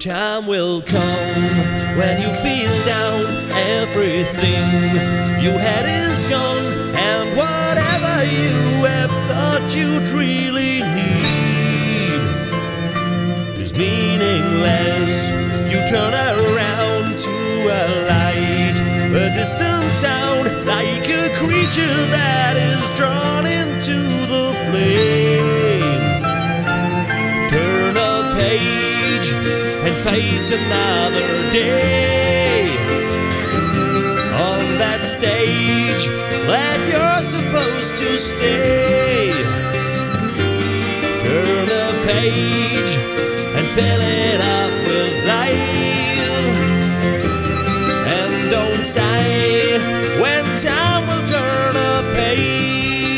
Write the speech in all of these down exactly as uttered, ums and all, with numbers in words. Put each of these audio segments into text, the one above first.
Time will come when you feel down, everything you had is gone, and whatever you have thought you'd really need is meaningless. You turn around to a light, a distant sound, like a creature that is drawn into the flame. Turn a page and face another day on that stage that you're supposed to stay. Turn a page and fill it up with life, and don't sigh when time will turn a page.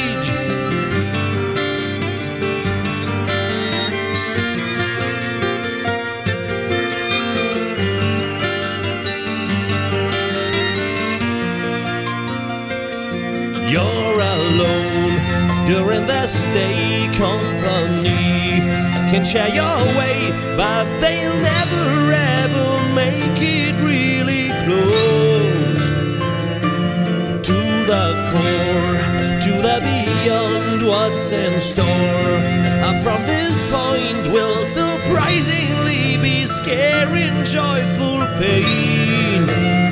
You're alone during the stay. Company can share your way, but they'll never ever make it really close to the core, to the beyond. What's in store up from this point will surprisingly be scary and joyful pain.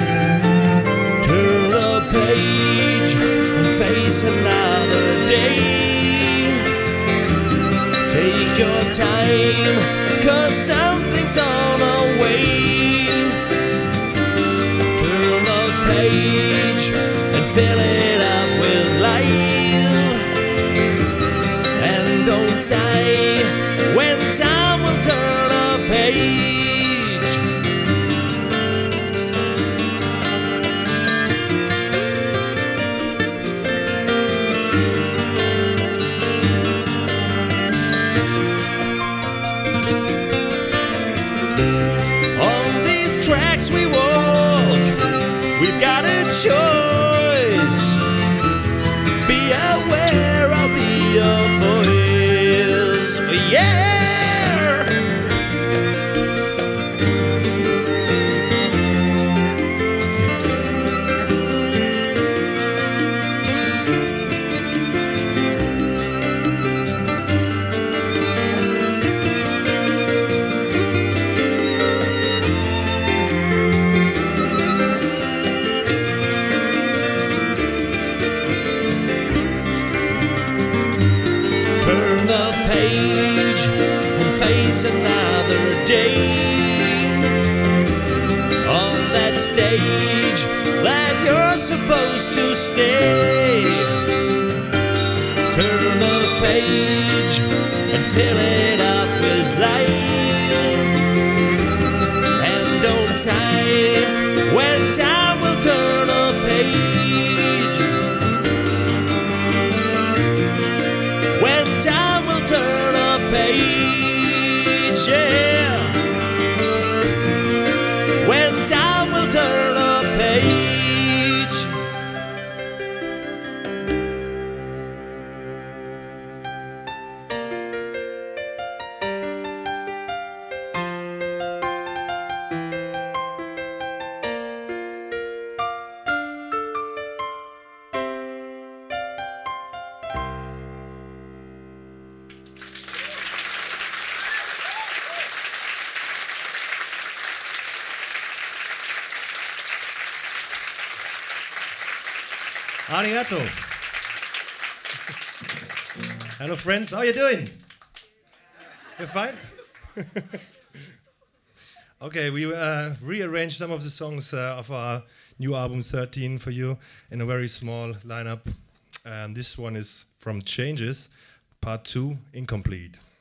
Turn a page and face another day. Take your time, 'cause something's on our way. Turn a page and fill it up with life, and don't sigh when time will turn a page. Tracks we walk, we've got a choice. Be aware, I'll be your voice. Yeah. Page and face another day on that stage that you're supposed to stay. Turn a page and fill it up with life, and don't sigh when time will turn a page. When time will turn a page, yeah. When time will turn a page. Arigato. Hello friends, how are you doing? You're fine? Okay, we uh, rearranged some of the songs uh, of our new album thirteen for you in a very small lineup. And this one is from Changes, part two, Incomplete.